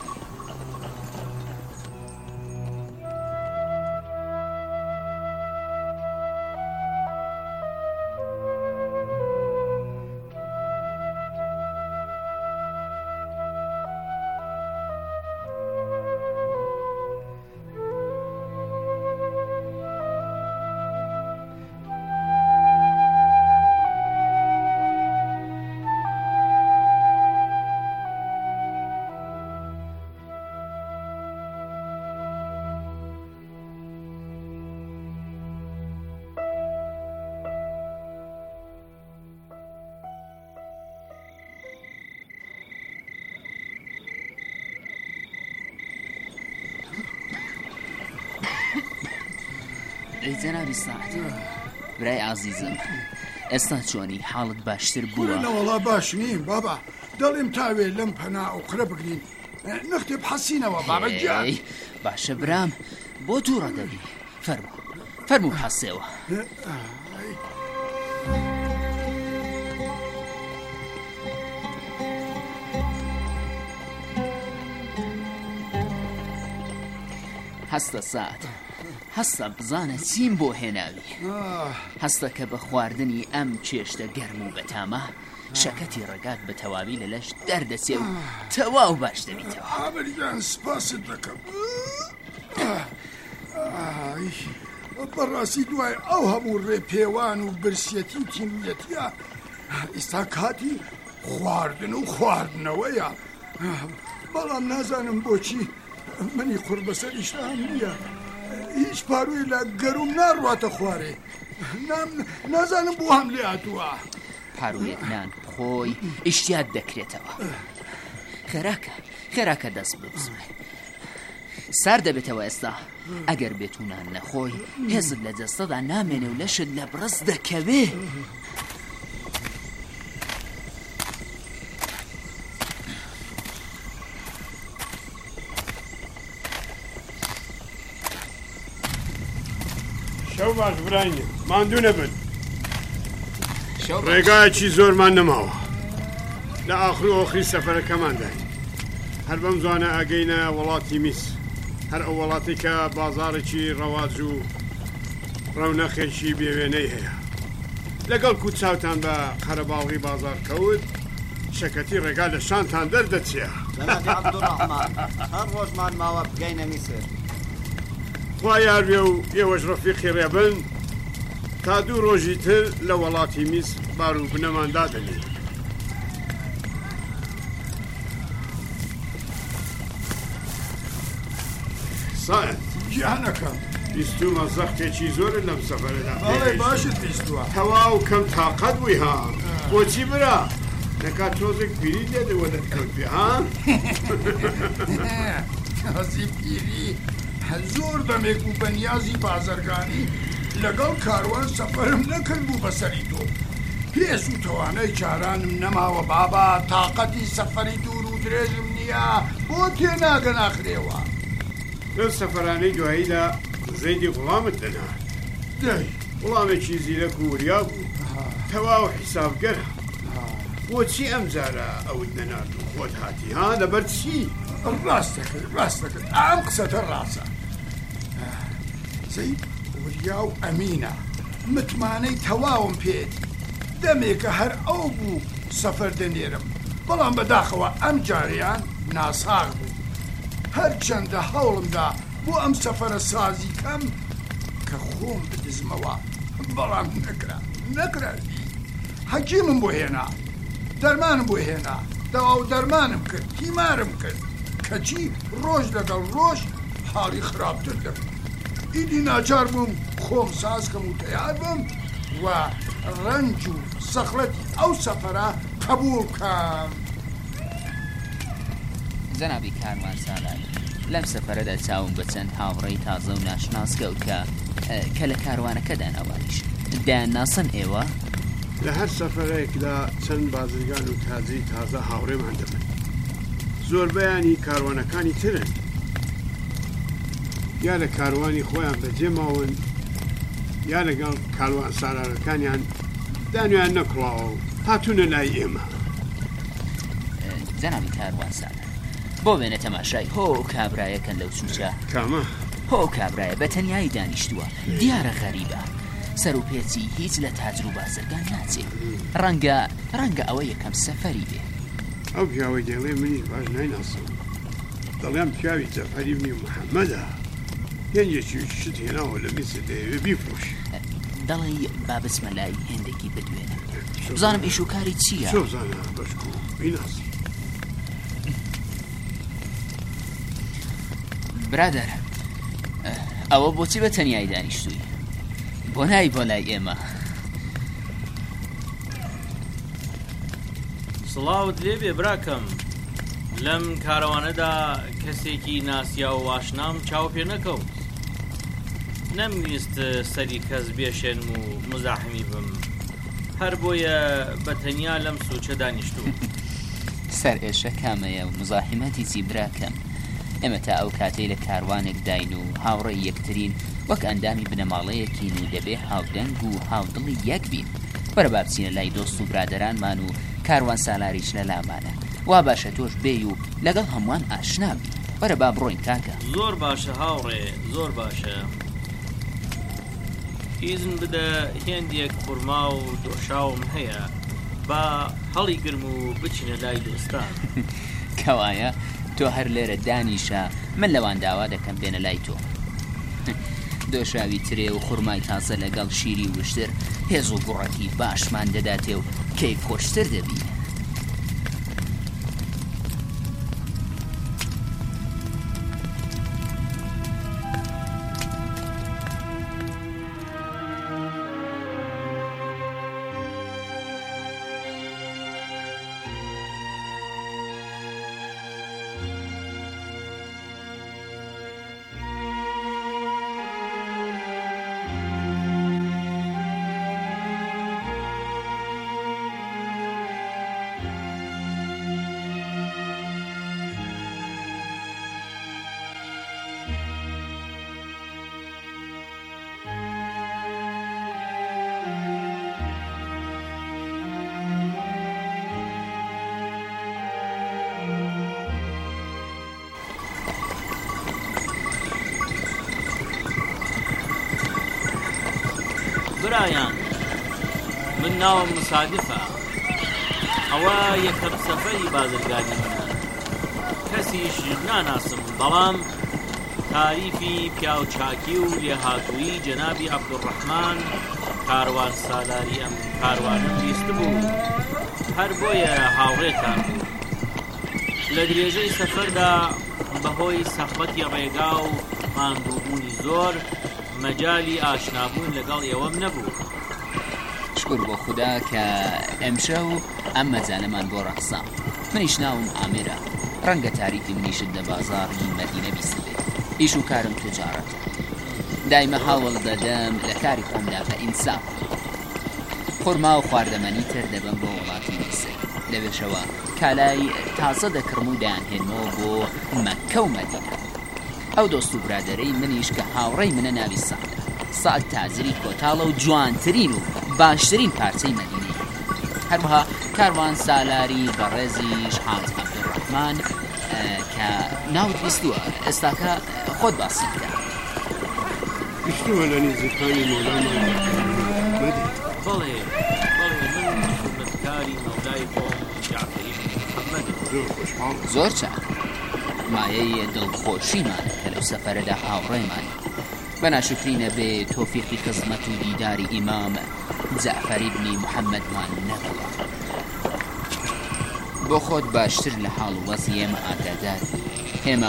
جەنابی ساعد برای عزیزم ئێستا چۆنی حاڵت باشتر بووە؟ نەوەڵا باش نیم بابا دەڵێم تاوێ لەم پەنا ئەوقرە بگرین نەختێ بحەسینەوە بابە گیان باشە برام بۆ تووڕە دەبی فەرموو فەرموو بحەسێەوە. هەستە سات هەستە بزانە چیم بۆ هێناوی هەستە کە بە خواردنی ئەم چێشتە گەرم و بەتامە شەکەتی ڕێگات بە تەواوی لە لەش دەردەچێ و تەواو باش دەبیتەوە. ئەمریکان سپاست دەکەم بەڕاستی دوای ئەو هەموو ڕێپێوان و برسیەتی و تیمەتیە ئێستا کاتی خواردن و خواردنەوەیە بەڵام نازانم بۆچی منی قڕ بەسەر ئیشتهام نییە هیچ پاروی لە گەروم ناڕواتە خوارێ نازانم بۆ هەم لێ هاتووە پارویەک نان خۆی ئیشتیات دەکرێتەوە. خێراکە خێراکە دەست ببزمێ سار دەبێتەوە ئێستا ئەگەر بێتونان نەخۆی هێزت لە جەستەدا نامێنێ و لەشت لە بڕست دەکەوێ. شەو باش براینێ ماندوو نەبن ڕێگایەکی زۆرمان نەماوە لە ئاخر و ئۆخری سەفەرەکەمانداین هەر بەم زوانە ئەگەینە وڵاتی میس هەر ئەو وڵاتی کە بازارێکی ڕەواج و ڕەونەخێکی بێوێنەی هەیە لەگەڵ کوچاوتان بە قەرەباڵغی بازار کەوت شەکەتی ڕێگا لە شانتان دەردەچێ. عەبدوڕەحمان هەر ڕۆژمان ماوە بگەینە میسر خوا یاروێ و ئێوەش ڕەفیقی ڕێبن تا دوو ڕۆژی تر لە وڵاتی میس بار و بنەماندا دەنێ. سایەت گیانەکەم بیستومە زەختێکی زۆرە لەم سەفەرەدا باشت بیستووە تەواو کەم تاقەت بووی ها بۆچی برا نەکات تۆزێک پیری لێدەوە دەکەوت پێ ها هەزی پیری زۆر دەمێک و بەنیازی بازرگانی لەگەڵ کاروان سەفەرم نەکرد بوو بەسەری تۆ پێش و توانای چارانم نەماوە بابا تاقەتی سەفەری دوور و درێژم نییە بۆ تێناگە ناخرێوە لەو سەفەرانەی دواییدا زەیدی وڵامت دەنا دەی وڵامێکی زیرەک و وریا بوو تەواو حیسابگەرە بۆچی ئەم جارە ئەوت نەنات و خۆت هاتی ها لەبەر چی؟ ڕاست دەکرد ڕاست دەکرد ئەم قسەتە ڕاستە زەید وریا و ئەمینە متمانەی تەواوم پێت دەمێکە هەر ئەو بوو سەفەر دەنێرم بەڵام بەداخەوە ئەم جاریان ناساغ بوو هەر چەندە هەوڵمدا بۆ ئەم سەفەرە سازی کەم کە خۆم بدزمەوە بەڵام نەکرا نەکرا حەکیمم بۆ هێنا دەرمانم بۆ هێنا دەوا و دەرمانم کرد تیمارم کرد کەچی ڕۆژ لەگەڵ ڕۆژ حاڵی خراپتر دەبوو ئیدی ناچار بووم خۆم سازکەم و تەیار بم و ڕەنج و سەخلەتی ئەو سەفەرە قبوڵ بکەم. جەنابی کاروان سالار لەم سەفەرەدا چاوم بە چەند هاوڕێی تازە و ناشناس کەوت کە کە لە کاروانەکەدا ناوانیش دایان ناسن ئێوە لە هەر سەفەرەیەکدا چەند بازرگان و تازی تازە هاوڕێمان دەبن زۆربەیانی کاروانەکانی ترن یا لە کاروانی خۆیان بەجێ ماون یا لەگەڵ کاروان سالارەکانیان دانویان نەکڵاوە و هاتوونە لای ئێمە. جەنابی کاروان سالار بۆ بێنە تەماشای هۆ کابرایەکەن لەو سوچە کامە هۆ کابرایە بە تەنیایی دانیشتووە دیارە غەریبە سەر و پێچی هیچ لە تاجر و بازرگان ناچێت ڕەنگە ڕەنگە ئەوە یەکەم سەفەری بێ. ئەو پیاوەی دەڵێ منیش باش نایناسم دەڵێم پیاوی جەفەری بنی محەممەدە هێنجێکی شت هێناوە لە میسر دەیەوێ بیفرۆش دەڵێ با بچمە لای هێندێکی بدوێنە بزانم ئیش و کاری چییە؟ چۆ بزانە بەشکو بیناسی برادەر ئەوە بۆچی بە تەنیایی دانیشتووی بۆ نایی بۆ لای ئێمە؟ سڵاوت لێبێ براکەم لەم کاروانەدا کەسێکی ناسیا و واشنام چاو پێ نەکەوت نەمویست سەری کەس بێشێن و مزاحمی بم، هەر بۆیە بەتەنیا لەم سوچە دانیشتوم. سەر ئێشە کامەیە و مزاحمەتی چی براکەم؟ ئێمە تا ئەو کاتەی لە کاروانێک داین و هاوڕێی یەکترین وەک ئەندامی بنەماڵەیەکین و دەبێ هاودەنگ و هاودڵی یەک بین. وەرە با بچینە لای دۆست و برادەرانمان و کاروان سالاریش لە لامانە، وا باشە تۆش بێی و لەگەڵ هەمووان ئاشنابی. وەرە با بڕۆین کاکە. زۆر باشە هاوڕێ، زۆر باشە. ئیزن بدە هێندێک خورما و دۆشاوم هەیە، با هەڵی گرم و بچینە لای دۆستان. کەوایە تۆ هەر لێرە دانیشە، من لەوان داوا دەکەم بێنە لای تۆ. دۆشاوی ترێ و خورمای تازە لەگەڵ شیری وشتر هێز و گوڕەکی باشمان دەداتێ و کەیف خۆشتر دەبی. برایان، من ناوم مسادفە، ئەوە یەکەم سەفەری بازرگانی منە، کەسیش ناناسم، بەڵام تاریفی پیاو چاکی و لێهاتووی جەنابی عەبدوڕەحمان کاروان سالاری ئەم کاروانم بیست بوو، هەر بۆیە هاوڕێتان بوو. لە درێژەی سەفەردا بەهۆی سەخبەتی ڕێگا و ماندووبوونی زۆر مەجای ئاشنابوون لەگەڵ ئێوەم نەبوو. شکر بۆ خوددا کە ئەمشە و ئەم مەجانەمان بۆ ڕەقسام. منیش ناوم ئامێرە، ڕەنگە تاریفی منیشت لە بازاڕی مەدینە بیست بێت. ئیش و کارم توجارەت، دایمە هەوڵ دەدەم لە کاری خۆمدا بە ئینساف. خورما و خواردەمەنی تر دەبم بۆ وڵاتی میسر، لەوێشەوە کالای تازە دەکڕم و دایانهێنمەوە بۆ مەککە و مەدینە. ئەو دۆست و برادەرەی منیش کە هاوڕێی منە ناوی سەعدە، سەعد تاجری کۆتاڵە و جوانترین و باشترین پارچەی مەدینەی. هەروەها کاروان سالاری بەڕێزیش حاج عەبدوڕەحمان کە ناوت بیستووە، ئێستاکە خۆت باسی بکە. بیستووە لە نزیکانی مۆلامان مەدی. بەڵێ بەڵێ من خزمەتکاری مەولای خۆم جعفەری محەممەدم. زۆر خۆشحاڵ، زۆر چاک. مایەی دڵخۆشیمانە کە لەو سەفەرەدا هاوڕێمان بەناشکرینە بێ تۆفیقی خزمەت و دیداری ئیمام جەعفەری بنی محەممەدمان نەبووە. بۆ خۆت باشتر لە حاڵ و وەزی ئێمە ئاگادار ئێمە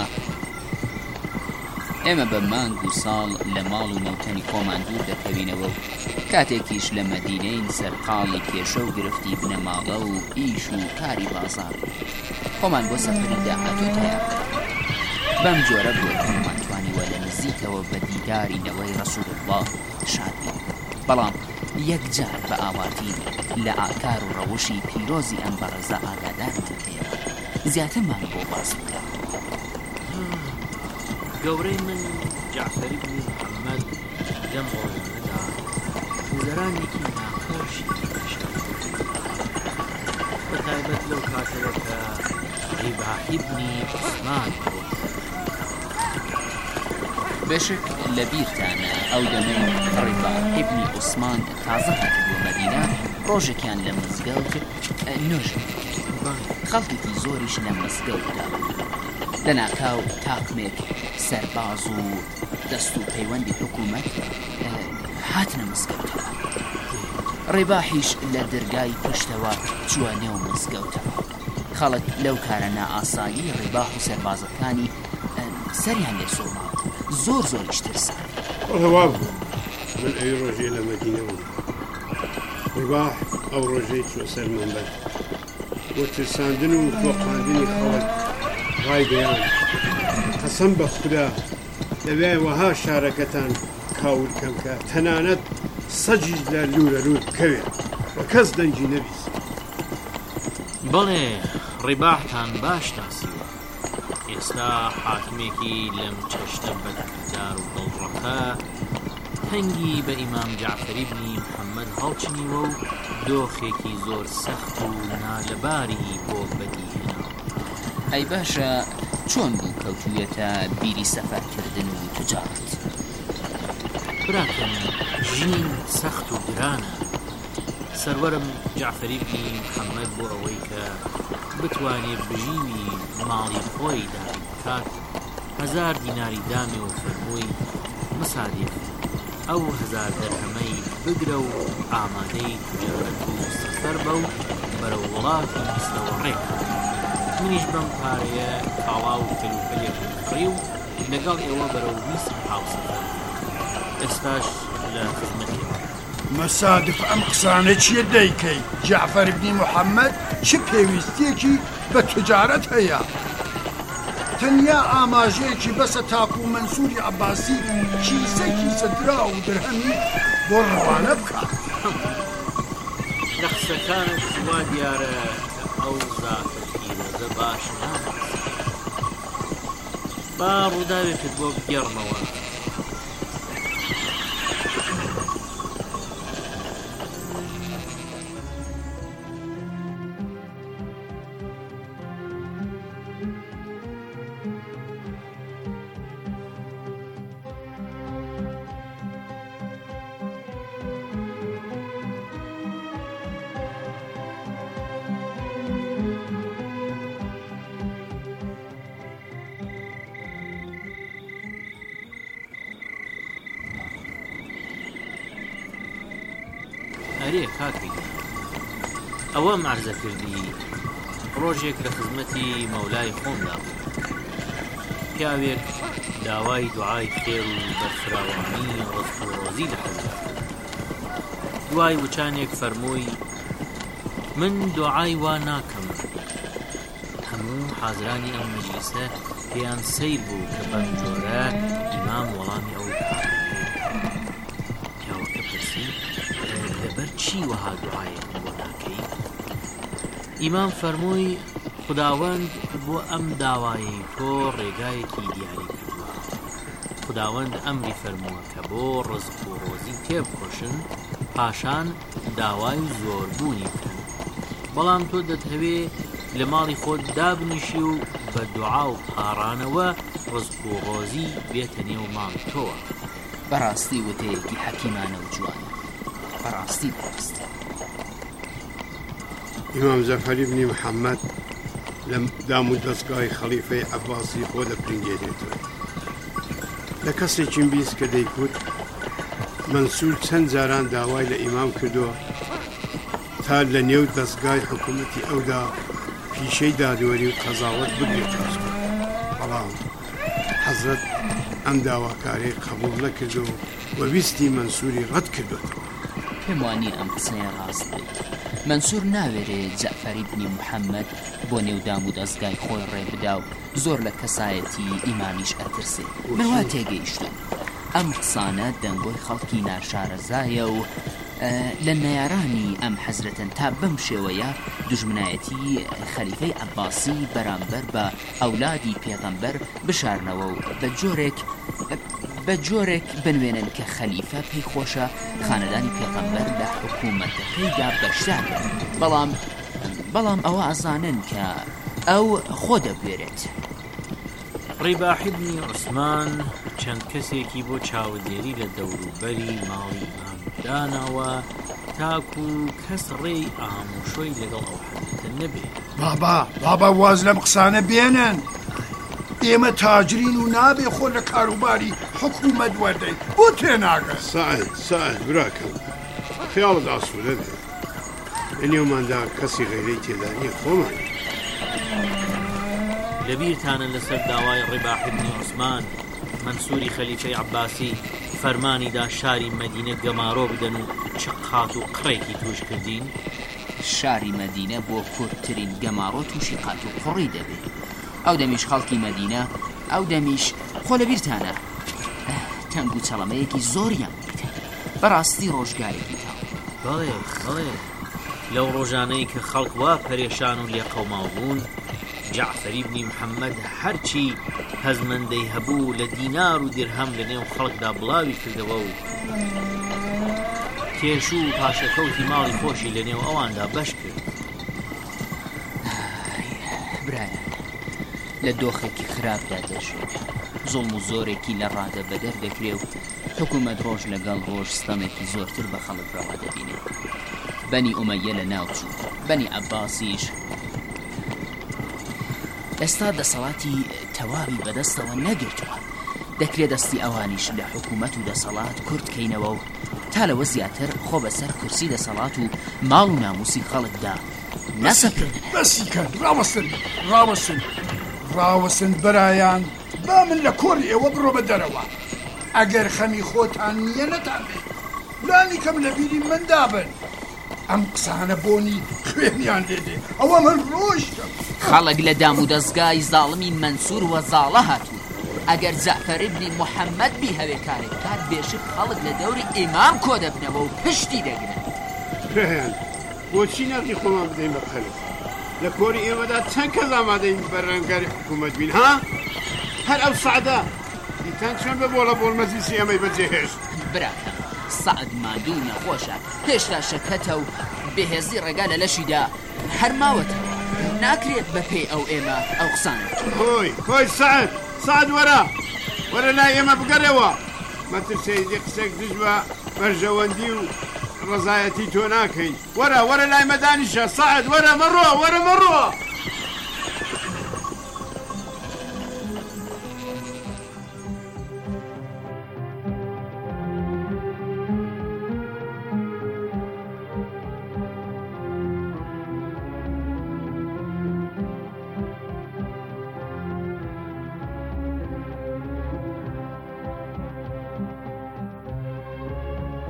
ئێمە بە مانگ و ساڵ لە ماڵ و نەوتەنی خۆمان دوور دەکەوینەوە و کاتێکیش لە مەدینەین سەرقاڵی کێشە و گرفتی بنەماڵە و ئیش و کاری بازار خۆمان بۆ سەفەری داهاتوو تەیار بەم جۆرە بۆ هەمومانتوانیوە لە نزیکەوە بە دیدارینەوەی ڕەسوول الله شاد بین. بەڵام یەکجار بە ئاواتی لە ئاکار و ڕەوشی پیرۆزی ئەم بەڕێزە ئاگادارمان هەیە. زیاترمان بۆ باس بکە. گەورەی من جعفەری بن محەممەد لەم ڕۆژانەدا گوزەرانێکی ناخۆشی پێشە بە تایبەت لەو کاتەوە کە ڕیباحی بنی عوسمان بوو. بێشک لە بیرتانە ئەو دەمەی ڕیباحی بنی عوسمان تازە هاتبووە مەدینە، ڕۆژێکیان لە مزگەوت نوێژ خەڵکێکی زۆریش لە مزگەوتدا لە ناکاو تاقمێک سەرباز و دەست و پەیوەندی حکوومەت هاتنە مزگەوتەوە. ڕێباحیش لە دەرگای پشتەوە چووە نێو مزگەوتەوە. خەڵک لەو کارە نائاسایی ڕێباح و سەربازەکانی سەریان لێ سۆماوە، زۆر زۆریش ترسان. هەوا بوو من ئەوی ڕۆژێ لە مەدینە بووم. ڕێباح ئەو ڕۆژەی چوە سەر مەنبەر بۆ ترساندن و تۆقاندنی خەڵک ڕای گەیاند قەسەم بە خودا دەبێ وەها شارەکەتان کاولکەم کە تەنانەت سەجیش لە لورە لور بکەوێت بە کەس دەنگی نەبیست. بەڵێ ڕێباحتان باش ناسیوە. ئێستا حاکمێکی لەم چەشتە بەدەکردار و دڵڕەقە هەنگی بە ئیمام جعفەری بنی محەممەد هەڵچنیوە و دۆخێکی زۆر سەخت و نالەباری بۆ بەدیهێنا. ئەی باشە چۆن بوو کەوتوویەتە بیری سەفەرکردن و تجارەت؟ براکەم ژین سەخت و گرانە. سەروەرم جعفەری بنی محەممەد بۆ ئەوەی کە بتوانێت بژیوی ماڵی خۆی داری بکات هەزار دیناری دامێ و فەرمووی مەسادێک ئەو هەزار دەرهەمەی بگرە و ئامادەی تجارەت و سەفەر بە و بەرەو وڵاتی میسرەوە ڕێکە. منیش بەم پارەیە کاڵا و کەلوپەلێک بکڕی و لەگەڵ ئێوە بەرەو میسر هاوسەفەر. ئێستاش لە خزمەتێک. مەسادف ئەم قسانە چیە دەیکەی؟ جعفەر بنی محەممەد چ پێویستیەکی بە تجارەت هەیە؟ تەنیا ئاماژەیەکی بەسە تاکو و مەنسووری عەباسی کیسە کیسە درا و درهەمی بۆ ڕەوانە بکات. لە قسەکانت وا دیارە ئەو زاتە پیرۆزە باش نابێت. با ڕووداوێکت بۆ بگەڕمەوە. ئەرێ کاکەی ئەوە مەعرزە کردی ڕۆژێک لە خزمەتی مەولای خۆمدا بوو. پیاوێک داوای دوعای خێر و بەرفراوانی ڕزق و ڕۆزی لە حەزر کرد. دوای وچانێک فەرمووی من دوعای وا ناکەم. هەموو حازرانی ئەم مەجلیسە پێیان سەیر بوو کە بەم جۆرە ئیمام وەڵامی ئەو پیاوەکە پرسی لەبەر چی وەها دوعایەک بۆ ناکەی؟ ئیمام فەرمووی خداوەند بۆ ئەم داوایی تۆ ڕێگایەکی دیاری کردووە. خداوەند ئەمری فەرمووە کە بۆ ڕزق و ڕۆزی تێبخۆشن پاشان داوای زۆربوونی بکەن. بەڵام تۆ دەتهەوێ لە ماڵی خۆت دابنیشی و بە دوعا و پاڕانەوە ڕزق و ڕۆزی بێتە نێو ماڵی تۆوە. بەڕاستی وتەیەکی حەکیمانە و جوانە. بەڕاستی بەڕاستی. ئیمام جەعفەری بنی محەممەد لە دام و دەستگای خەلیفەی عەباسی خۆ دەپرینگێنێتەوە. لە کەسێکیم بیست کە دەیگوت مەنسوور چەند جاران داوای لە ئیمام کردووە تا لە نێو دەستگای حکوومەتی ئەودا پیشەی دادوەری و قەزاوەت بگرێت. بەڵام حەزرەت ئەم داواکارەی قبوڵ نەکردو و ویستی مەنسووری ڕەت کردوێتەوە. پێم وانییە ئەم قسەیە ڕاست بێت. مەنسوور ناوێرێت جەعفەری بنی محەممەد بۆ نێودام و دەستگای خۆی ڕێبدا و زۆر لە کەسایەتی ئیمامیش ئەترسێ. من وا تێگەیشتم ئەم قسانە دەنگۆی خەڵکی ناشارەزایە و لە نەیارانی ئەم حەزرەتەن تا بەم شێوەیە دوژمنایەتی خەلیفەی عەباسی بەرامبەر بە ئەولادی پێغەمبەر بشارنەوە و بە جۆرێک بە جۆرێک بنوێنن کە خەلیفە پێی خۆشە خانەدانی پێغەمبەر لە حکوومەتەکەیدا بەشدار بن. بەڵام بەڵام ئەوە ئەزانن کە ئەو خۆ دەبوێرێت. ڕێباحی بنی عوسمان چەند کەسێکی بۆ چاودێری لە دەوروبەری ماڵی ئیمام داناوە تاکو کەس ڕێی ئامۆشۆی لەگەڵ ئەو حەزرەتە نەبێت. بابا بابا واز لەم قسانە بێنن. ئێمە تاجرین و نابێ خۆ لە کاروباری حکوومەت وەردەی بۆ تێناگەن. سعید سعید براکەم خیاڵت ئاسوودە بێت. لە نێوماندا کەسی غەیرەی تێدا نییە خۆمان. لەبیرتانە لەسەر داوای ڕێباحی بنی عوسمان مەنسووری خەلیفەی عەباسی فەرمانیدا شاری مەدینە گەمارۆ بدەن و چ قات و قڕێکی توش کردین؟ شاری مەدینە بۆ کورتترین گەمارۆ تووشی قات و قڕی دەبێت. ئەو دەمیش خەڵکی مەدینە ئەو دەمیش خۆ لەبیرتانە تەنگ و چەڵەمەیەکی زۆریان بیتە بەڕاستی ڕۆژگارێکی تا بەڵێ بەڵێ لەو ڕۆژانەی کە خەڵک وا پەرێشان و لێ قەوماو بوون جعفەری بنی محەممەد هەرچی هەزمەندەی هەبوو لە دینار و دیرهەم لە نێو خەڵکدا بڵاوی کردەوە و کێش و پاشەکەوتی ماڵی خۆشی لە نێو ئەواندا بەش کرد. برایە لە دۆخێکی خراپدا دەژێت زۆڵم و زۆرێکی لە ڕادە بەدەر دەکرێ و حکوومەت ڕۆژ لەگەڵ ڕۆژ ستەمێکی زۆرتر بە خەڵک ڕەوا دەبینێت. بەنی ئومەیە لە ناوچوو بەنی عەباسیش ئێستا دەسەڵاتی تەواوی بەدەستەوە نەگرتووە. دەکرێت دەستی ئەوانیش لە حکوومەت و دەسەڵات کورتکەینەوە و تا لەوە زیاتر خۆ بەسەر کورسی دەسەڵات و ماڵ و ناموسی خەڵکدا نەسەکرد. بەسی کرد ڕاوەسن ڕاوەسن ڕاوەسن بەرایان با من لە کۆری ئێوە بڕۆ بە دەرەوە. ئەگەر خەمی خۆتان نییە نەتان بێت لانی کەم لە بیری مندا بن. ئەم قسانە بۆنی خوێنیان دێدێ ئەوە من ڕۆژتم. خەڵک لە دام و دەستگای زاڵمی مەنسوور وە زاڵە هاتوو. ئەگەر جەعفەری بنی محەممەد بی هەوێ کارێک کات بێشک خەڵک لە دەوری ئیمام کۆ دەبنەوە و پشتی دەگرن. پێیان بۆچی ناقی خۆمان بدەین بە خەلک؟ لە کۆری ئێوەدا چەند کەس ئامادەین بەڕێنگاری حکوومەت بین ها؟ هەر ئەو سەعدا دیتان چۆن بە بۆڵە بۆڵ مەجلیسی ئەمەی بەجێهێشت. براکەم سەعد ماندوو نەخۆشە هێشتا شەکەتە و بەهێزی ڕێگا لە لەشیدا هەر ماوەتەوە ناکرێت بەپێی ئەو ئێمە ئەو قسانە. خۆی خۆی سەعد سەعد وەرە وەرە لای ئێمە بگەڕێەوە. مەترسەیدی قسێک دژوە بەرژەوەندی و ڕزایەتی تۆ ناکەین. وەرە وەرە لای مەدانیشە سەعد وەرە مەڕۆ وەرە مەڕۆ.